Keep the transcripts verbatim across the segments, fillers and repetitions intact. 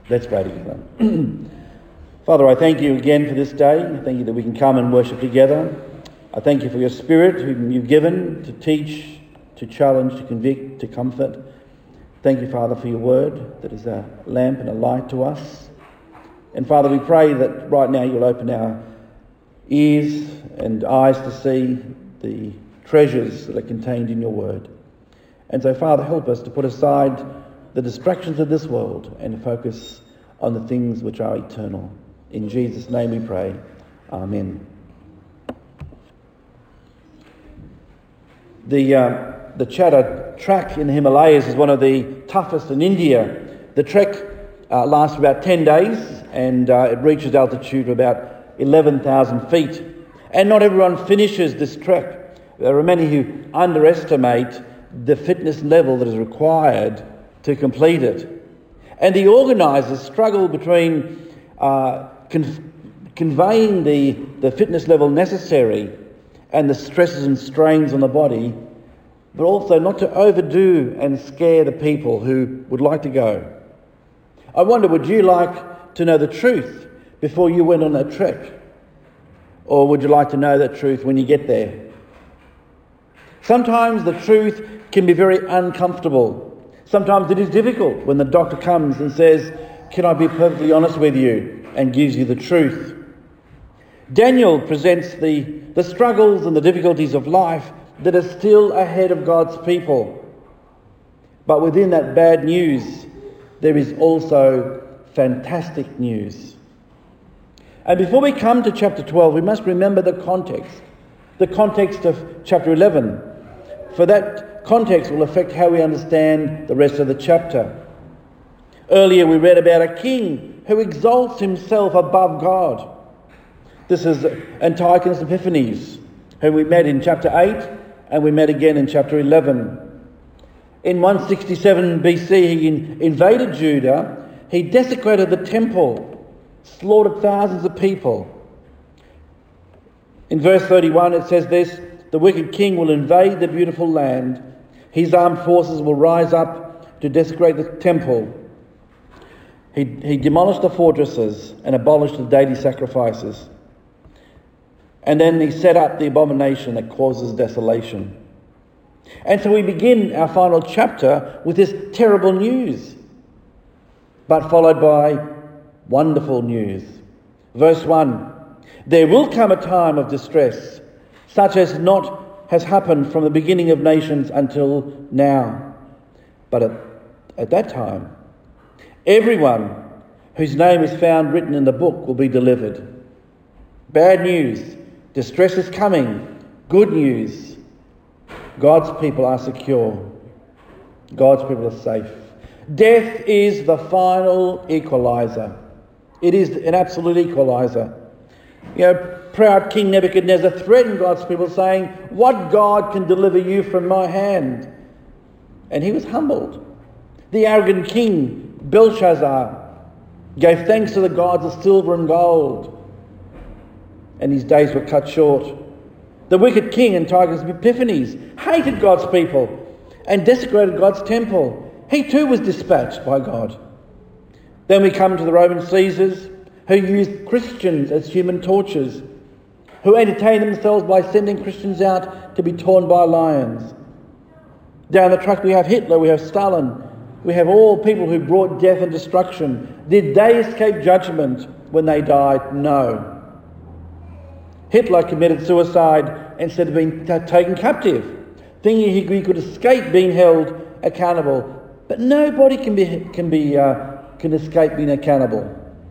Let's pray together. Father, I thank you again for this day. I thank you that we can come and worship together. I thank you for your Spirit whom you've given to teach, to challenge, to convict, to comfort. Thank you, Father, for your word that is a lamp and a light to us. And Father, we pray that right now you'll open our ears and eyes to see the treasures that are contained in your word. And so, Father, help us to put aside the distractions of this world and to focus on the things which are eternal. In Jesus' name we pray. Amen. The uh, the Chadha Trek in the Himalayas is one of the toughest in India. The trek uh, lasts about ten days and uh, it reaches altitude of about eleven thousand feet. And not everyone finishes this trek. There are many who underestimate the fitness level that is required to complete it. And the organisers struggle between uh, con- conveying the, the fitness level necessary and the stresses and strains on the body, but also not to overdo and scare the people who would like to go. I wonder, would you like to know the truth before you went on that trek? Or would you like to know that truth when you get there? Sometimes the truth can be very uncomfortable. Sometimes it is difficult when the doctor comes and says, "Can I be perfectly honest with you?" and gives you the truth. Daniel presents the, the struggles and the difficulties of life that are still ahead of God's people. But within that bad news, there is also fantastic news. And before we come to chapter twelve, we must remember the context, the context of chapter eleven. For that context will affect how we understand the rest of the chapter. Earlier we read about a king who exalts himself above God. This is Antiochus Epiphanes, whom we met in chapter eight and we met again in chapter eleven. In one sixty-seven B C he in, invaded Judah, he desecrated the temple, slaughtered thousands of people. In verse thirty-one it says this: "The wicked king will invade the beautiful land. His armed forces will rise up to desecrate the temple. He, he demolished the fortresses and abolished the daily sacrifices. And then he set up the abomination that causes desolation." And so we begin our final chapter with this terrible news, but followed by wonderful news. Verse one, "There will come a time of distress, such as not has happened from the beginning of nations until now. But at, at that time, everyone whose name is found written in the book will be delivered." Bad news. Distress is coming. Good news. God's people are secure. God's people are safe. Death is the final equalizer. It is an absolute equalizer. You know, proud King Nebuchadnezzar threatened God's people, saying, "What God can deliver you from my hand?" And he was humbled. The arrogant king Belshazzar gave thanks to the gods of silver and gold, and his days were cut short. The wicked king Antiochus Epiphanes hated God's people and desecrated God's temple. He too was dispatched by God. Then we come to the Roman Caesars, who used Christians as human torches, who entertained themselves by sending Christians out to be torn by lions. Down the track we have Hitler, we have Stalin, we have all people who brought death and destruction. Did they escape judgment when they died? No. Hitler committed suicide instead of being t- taken captive, thinking he, he could escape being held accountable. But nobody can be can be uh, can escape being accountable.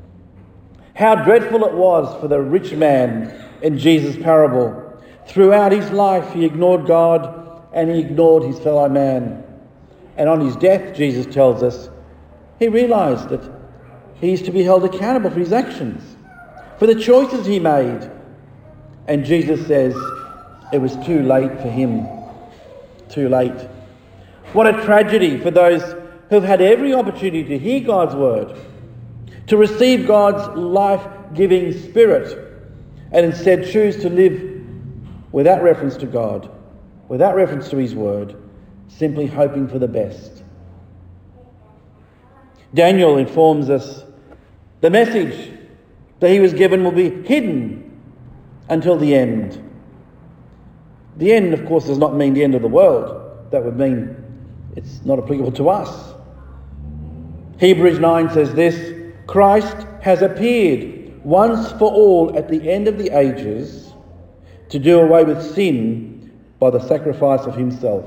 How dreadful it was for the rich man in Jesus' parable. Throughout his life he ignored God and he ignored his fellow man. And on his death, Jesus tells us, he realised that he is to be held accountable for his actions, for the choices he made. And Jesus says it was too late for him. Too late. What a tragedy for those who've had every opportunity to hear God's word, to receive God's life-giving spirit, and instead choose to live without reference to God, without reference to his word, simply hoping for the best. Daniel informs us the message that he was given will be hidden until the end. The end, of course, does not mean the end of the world. That would mean it's not applicable to us. Hebrews nine says this: Christ has appeared once for all at the end of the ages to do away with sin by the sacrifice of himself.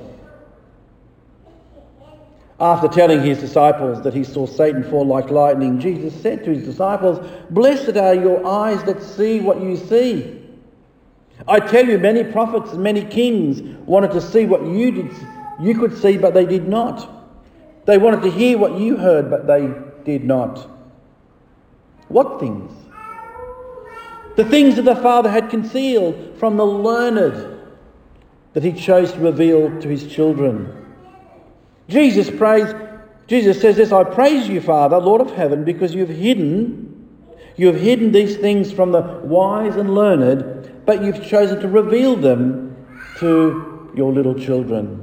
After telling his disciples that he saw Satan fall like lightning, Jesus said to his disciples, "Blessed are your eyes that see what you see. I tell you, many prophets and many kings wanted to see what you did, you could see, but they did not. They wanted to hear what you heard, but they did not." What things? The things that the Father had concealed from the learned that he chose to reveal to his children. Jesus prays, Jesus says this: "I praise you, Father, Lord of heaven, because you've hidden, you have hidden these things from the wise and learned, but you've chosen to reveal them to your little children."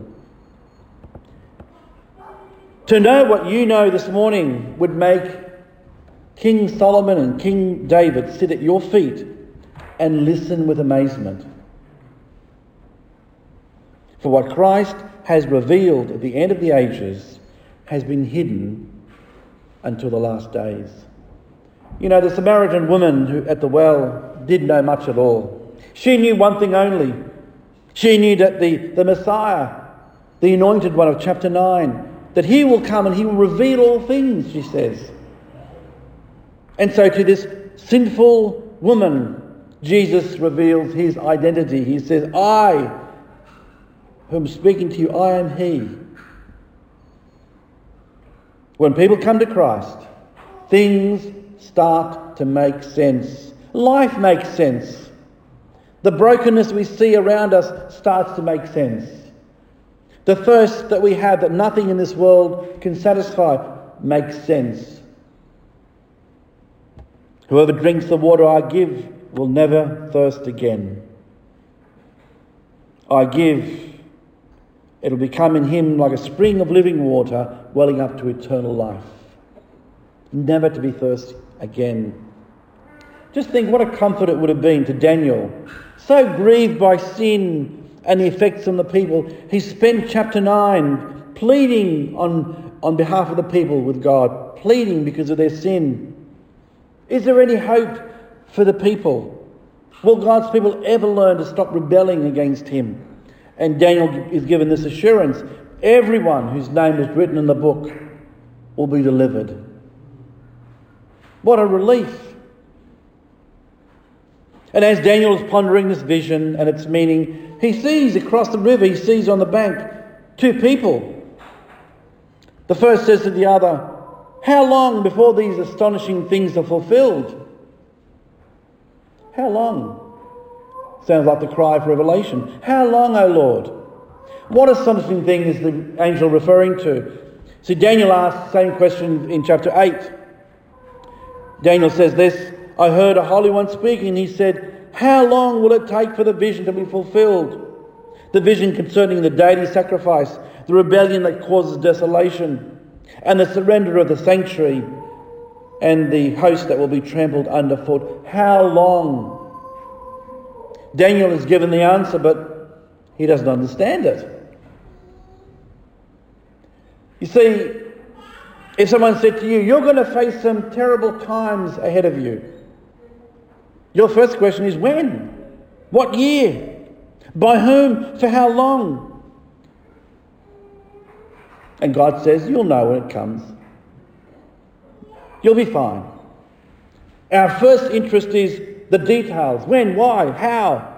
To know what you know this morning would make King Solomon and King David sit at your feet and listen with amazement. For what Christ has revealed at the end of the ages has been hidden until the last days. You know, the Samaritan woman who at the well didn't know much at all. She knew one thing only. She knew that the, the Messiah, the anointed one of chapter nine, that he will come and he will reveal all things, she says. And so to this sinful woman, Jesus reveals his identity. He says, "I, who am speaking to you, I am he." When people come to Christ, things start to make sense. Life makes sense. The brokenness we see around us starts to make sense. The thirst that we have that nothing in this world can satisfy makes sense. Whoever drinks the water I give will never thirst again. I give, it'll become in him like a spring of living water welling up to eternal life. Never to be thirsty again. Just think what a comfort it would have been to Daniel, so grieved by sin and the effects on the people. He spent chapter nine pleading on, on behalf of the people with God, pleading because of their sin. Is there any hope for the people? Will God's people ever learn to stop rebelling against him? And Daniel is given this assurance: everyone whose name is written in the book will be delivered. What a relief. And as Daniel is pondering this vision and its meaning, he sees across the river, he sees on the bank two people. The first says to the other, "How long before these astonishing things are fulfilled?" How long? Sounds like the cry of Revelation. How long, O Lord? What astonishing thing is the angel referring to? See, Daniel asked the same question in chapter eight. Daniel says this: "I heard a Holy One speaking, and he said, how long will it take for the vision to be fulfilled? The vision concerning the daily sacrifice, the rebellion that causes desolation, and the surrender of the sanctuary, and the host that will be trampled underfoot. How long?" Daniel is given the answer, but he doesn't understand it. You see, if someone said to you, "You're going to face some terrible times ahead of you," your first question is, when? What year? By whom? For how long? And God says, you'll know when it comes. You'll be fine. Our first interest is the details. When, why, how?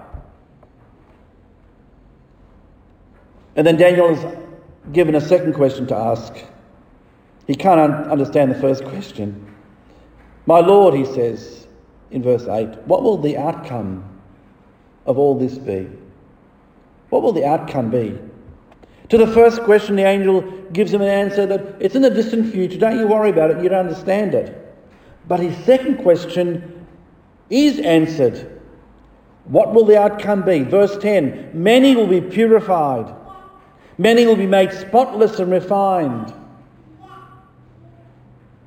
And then Daniel is given a second question to ask. He can't un- understand the first question. "My Lord," he says in verse eight, "what will the outcome of all this be?" What will the outcome be? To the first question, the angel gives him an answer that it's in the distant future. Don't you worry about it. You don't understand it. But his second question is answered. What will the outcome be? Verse ten, "Many will be purified. Many will be made spotless and refined."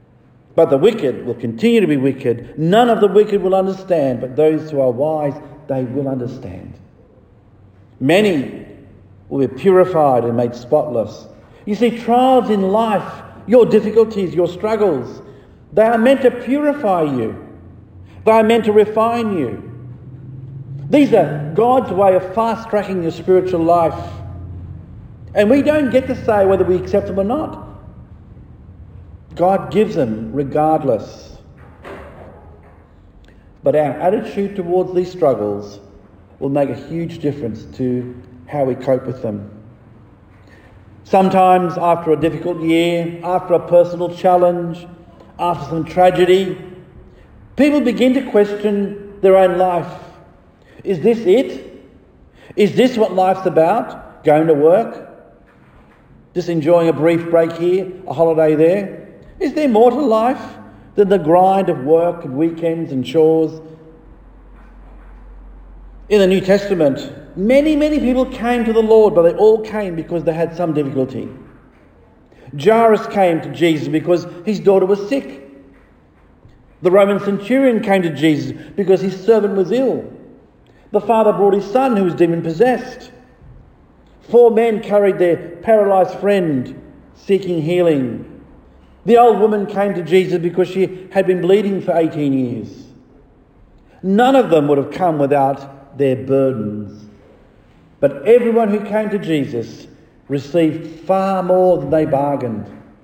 But the wicked will continue to be wicked. None of the wicked will understand, but those who are wise, they will understand. Many will be purified and made spotless. You see, trials in life, your difficulties, your struggles, they are meant to purify you. They are meant to refine you. These are God's way of fast-tracking your spiritual life. And we don't get to say whether we accept them or not. God gives them regardless. But our attitude towards these struggles will make a huge difference to how we cope with them. Sometimes after a difficult year, after a personal challenge, after some tragedy, people begin to question their own life. Is this it? Is this what life's about? Going to work? Just enjoying a brief break here, a holiday there? Is there more to life than the grind of work and weekends and chores? In the New Testament, many, many people came to the Lord, but they all came because they had some difficulty. Jairus came to Jesus because his daughter was sick. The Roman centurion came to Jesus because his servant was ill. The father brought his son who was demon-possessed. Four men carried their paralysed friend seeking healing. The old woman came to Jesus because she had been bleeding for eighteen years. None of them would have come without their burdens. But everyone who came to Jesus received far more than they bargained.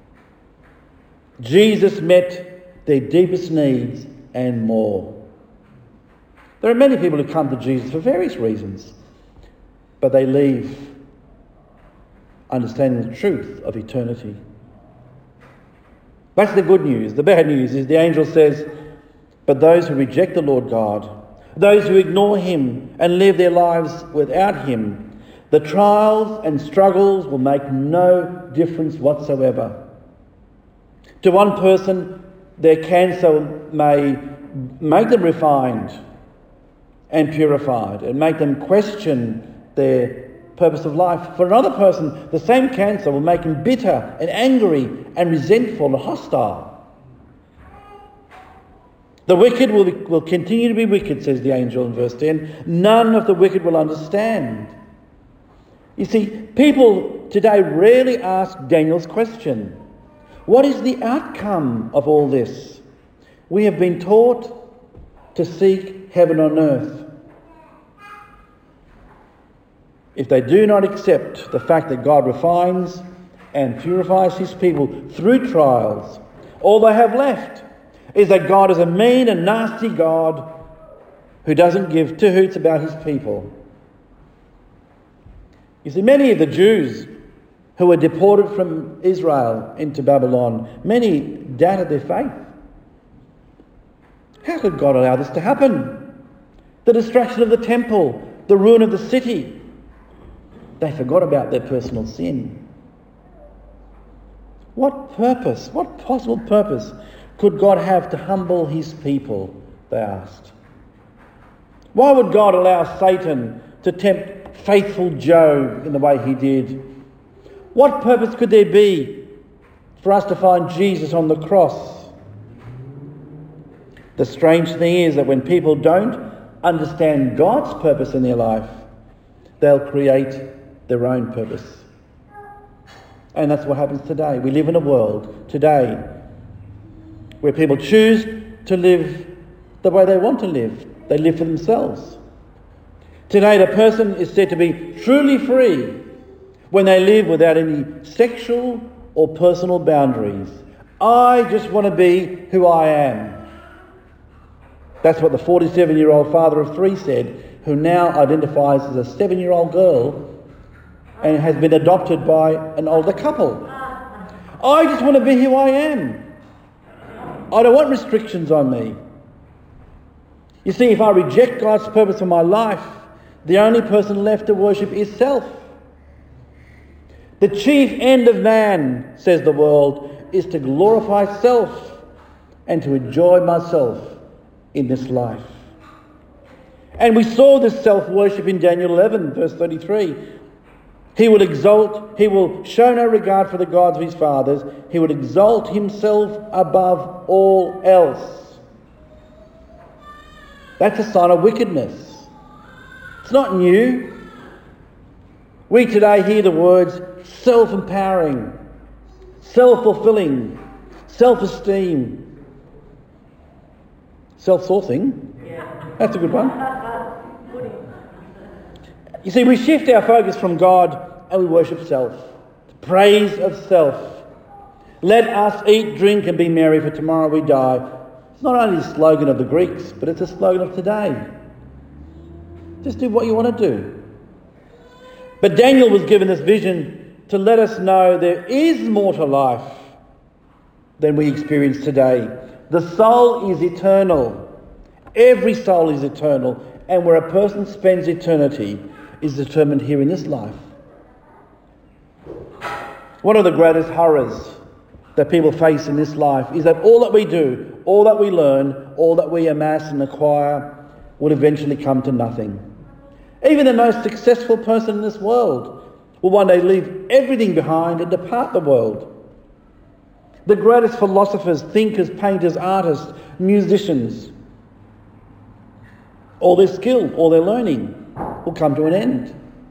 Jesus met their deepest needs and more. There are many people who come to Jesus for various reasons, but they leave understanding the truth of eternity. That's the good news. The bad news is the angel says, but those who reject the Lord God, those who ignore him and live their lives without him, the trials and struggles will make no difference whatsoever. To one person, their cancer may make them refined and purified and make them question their purpose of life. For another person, the same cancer will make him bitter and angry and resentful and hostile. The wicked will, be, will continue to be wicked, says the angel in verse ten. None of the wicked will understand. You see, people today rarely ask Daniel's question. What is the outcome of all this? We have been taught to seek heaven on earth. If they do not accept the fact that God refines and purifies his people through trials, all they have left is that God is a mean and nasty God who doesn't give two hoots about his people. You see, many of the Jews who were deported from Israel into Babylon, many doubted their faith. How could God allow this to happen? The destruction of the temple, the ruin of the city. They forgot about their personal sin. What purpose, what possible purpose could God have to humble his people, they asked. Why would God allow Satan to tempt faithful Job in the way he did? What purpose could there be for us to find Jesus on the cross? The strange thing is that when people don't understand God's purpose in their life, they'll create their own purpose. And that's what happens today. We live in a world today where people choose to live the way they want to live. They live for themselves. Today the person is said to be truly free when they live without any sexual or personal boundaries. I just want to be who I am. That's what the forty-seven-year-old father of three said, who now identifies as a seven-year-old girl and has been adopted by an older couple. I just want to be who I am. I don't want restrictions on me. You see, if I reject God's purpose for my life, the only person left to worship is self. The chief end of man, says the world, is to glorify self and to enjoy myself in this life. And we saw this self-worship in Daniel eleven, verse thirty-three. He will exalt, he will show no regard for the gods of his fathers. He will exalt himself above all else. That's a sign of wickedness. It's not new. We today hear the words self-empowering, self-fulfilling, self-esteem, self-sourcing. That's a good one. You see, we shift our focus from God and we worship self. Praise of self. Let us eat, drink and be merry, for tomorrow we die. It's not only the slogan of the Greeks, but it's a slogan of today. Just do what you want to do. But Daniel was given this vision to let us know there is more to life than we experience today. The soul is eternal. Every soul is eternal. And where a person spends eternity is determined here in this life. One of the greatest horrors that people face in this life is that all that we do, all that we learn, all that we amass and acquire will eventually come to nothing. Even the most successful person in this world will one day leave everything behind and depart the world. The greatest philosophers, thinkers, painters, artists, musicians, all their skill, all their learning will come to an end.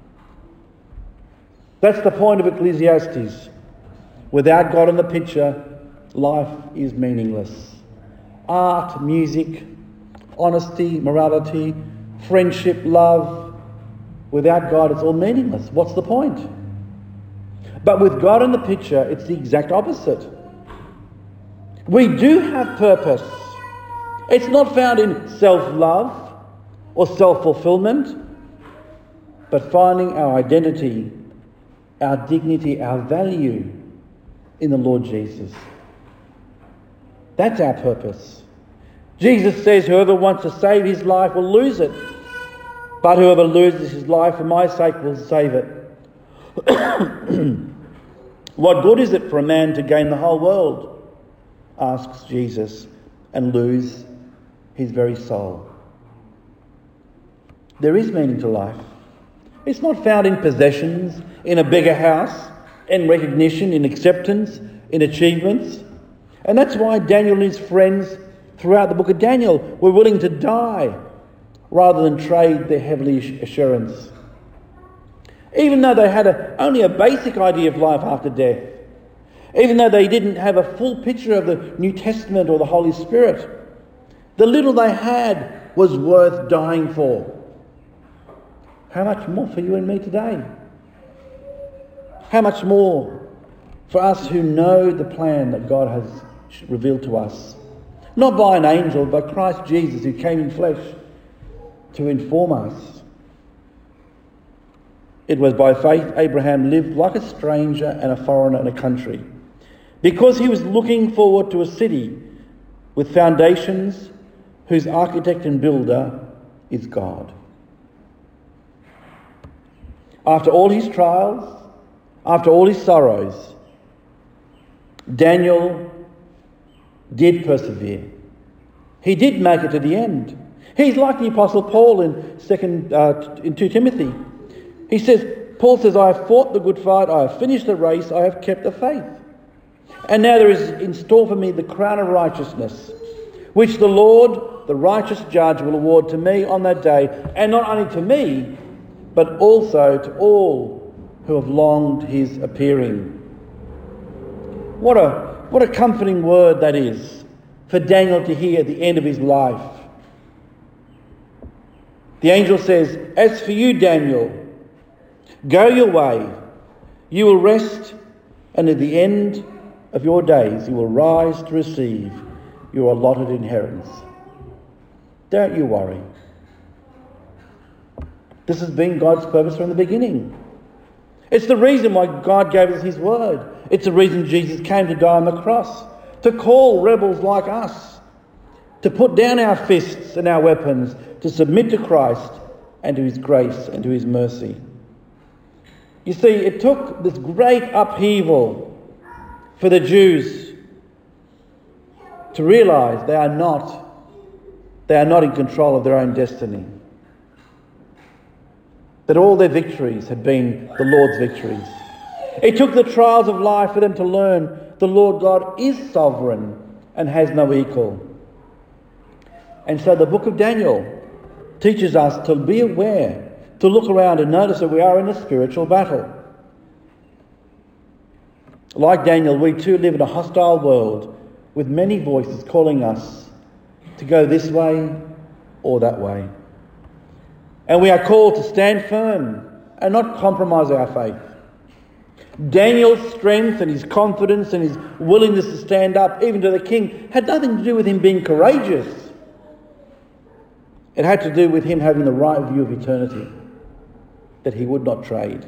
That's the point of Ecclesiastes. Without God in the picture, life is meaningless. Art, music, honesty, morality, friendship, love. Without God, it's all meaningless. What's the point? But with God in the picture, it's the exact opposite. We do have purpose. It's not found in self-love or self-fulfillment, but finding our identity, our dignity, our value in the Lord Jesus. That's our purpose. Jesus says, whoever wants to save his life will lose it, but whoever loses his life for my sake will save it. What good is it for a man to gain the whole world, asks Jesus, and lose his very soul? There is meaning to life. It's not found in possessions, in a bigger house, in recognition, in acceptance, in achievements. And that's why Daniel and his friends throughout the book of Daniel were willing to die rather than trade their heavenly assurance. Even though they had a, only a basic idea of life after death, even though they didn't have a full picture of the New Testament or the Holy Spirit, the little they had was worth dying for. How much more for you and me today? How much more for us who know the plan that God has revealed to us? Not by an angel, but Christ Jesus, who came in flesh to inform us. It was by faith Abraham lived like a stranger and a foreigner in a country, because he was looking forward to a city with foundations whose architect and builder is God. After all his trials, after all his sorrows, Daniel did persevere. He did make it to the end. He's like the Apostle Paul in second uh, in Second Timothy. He says, Paul says, I have fought the good fight, I have finished the race, I have kept the faith. And now there is in store for me the crown of righteousness, which the Lord, the righteous judge, will award to me on that day, and not only to me, but also to all who have longed his appearing. What a, what a comforting word that is for Daniel to hear at the end of his life. The angel says, as for you, Daniel, go your way. You will rest, and at the end of your days you will rise to receive your allotted inheritance. Don't you worry. This has been God's purpose from the beginning. It's the reason why God gave us his word. It's the reason Jesus came to die on the cross, to call rebels like us, to put down our fists and our weapons, to submit to Christ and to his grace and to his mercy. You see, it took this great upheaval for the Jews to realise they are not, they are not in control of their own destiny. that all their victories had been the Lord's victories. It took the trials of life for them to learn the Lord God is sovereign and has no equal. And so the book of Daniel teaches us to be aware, to look around and notice that we are in a spiritual battle. Like Daniel, we too live in a hostile world with many voices calling us to go this way or that way. And we are called to stand firm and not compromise our faith. Daniel's strength and his confidence and his willingness to stand up even to the king had nothing to do with him being courageous. It had to do with him having the right view of eternity that he would not trade.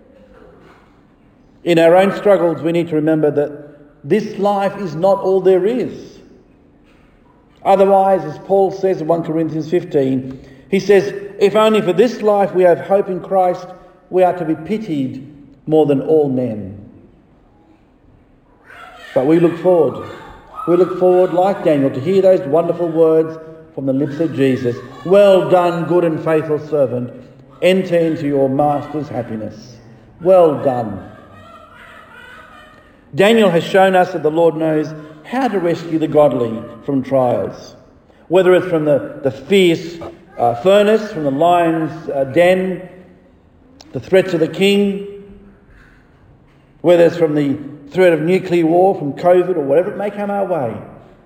In our own struggles, we need to remember that this life is not all there is. Otherwise, as Paul says in First Corinthians fifteen, he says, if only for this life we have hope in Christ, we are to be pitied more than all men. But we look forward. We look forward, like Daniel, to hear those wonderful words from the lips of Jesus. Well done, good and faithful servant. Enter into your master's happiness. Well done. Daniel has shown us that the Lord knows how to rescue the godly from trials. Whether it's from the, the fierce uh, furnace, from the lion's uh, den, the threats of the king, whether it's from the threat of nuclear war, from COVID, or whatever it may come our way.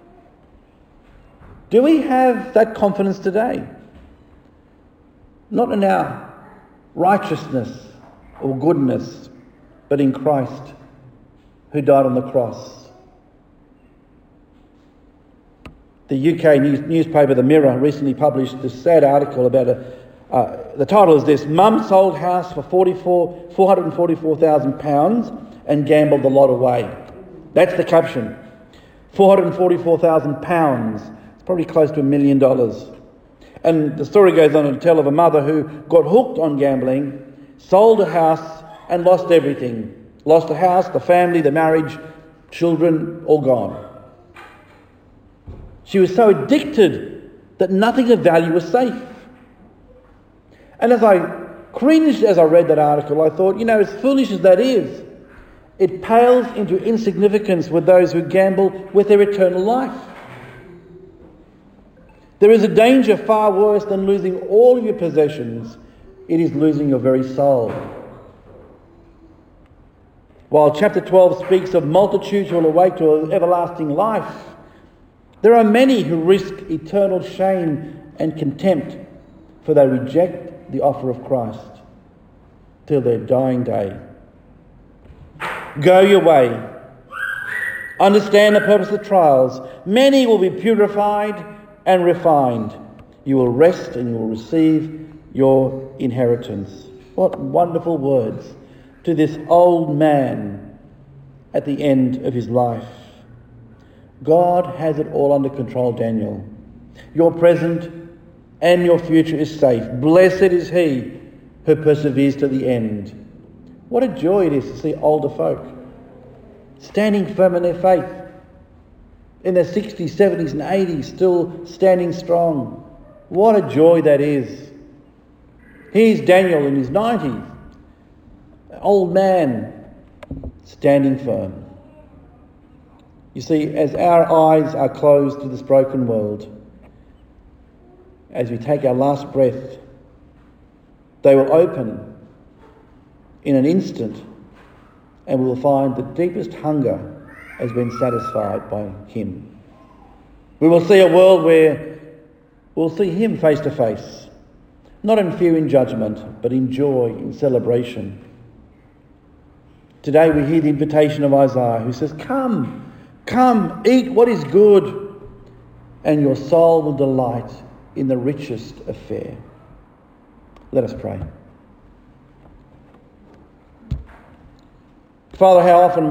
Do we have that confidence today? Not in our righteousness or goodness, but in Christ, who died on the cross. The U K news, newspaper The Mirror recently published this sad article about a. Uh, the title is this: Mum sold house for four hundred forty-four thousand pounds and gambled the lot away. That's the caption. four hundred forty-four thousand pounds. It's probably close to a million dollars. And the story goes on to tell of a mother who got hooked on gambling, sold a house and lost everything. Lost the house, the family, the marriage, children, all gone. She was so addicted that nothing of value was safe. And as I cringed as I read that article, I thought, you know, as foolish as that is, it pales into insignificance with those who gamble with their eternal life. There is a danger far worse than losing all of your possessions. It is losing your very soul. While chapter twelve speaks of multitudes who will awake to everlasting life, there are many who risk eternal shame and contempt, for they reject the offer of Christ till their dying day. Go your way. Understand the purpose of the trials. Many will be purified and refined. You will rest and you will receive your inheritance. What wonderful words to this old man at the end of his life. God has it all under control, Daniel. Your present and your future is safe. Blessed is he who perseveres to the end. What a joy it is to see older folk standing firm in their faith, in their sixties, seventies and eighties, still standing strong. What a joy that is. Here's Daniel in his nineties, an old man standing firm. You see, as our eyes are closed to this broken world, as we take our last breath, they will open in an instant, and we will find the deepest hunger has been satisfied by him. We will see a world where we'll see him face to face, not in fear and judgment, but in joy, in celebration. Today we hear the invitation of Isaiah, who says, Come, come, eat what is good, and your soul will delight in the richest of fare. Let us pray. Father, how often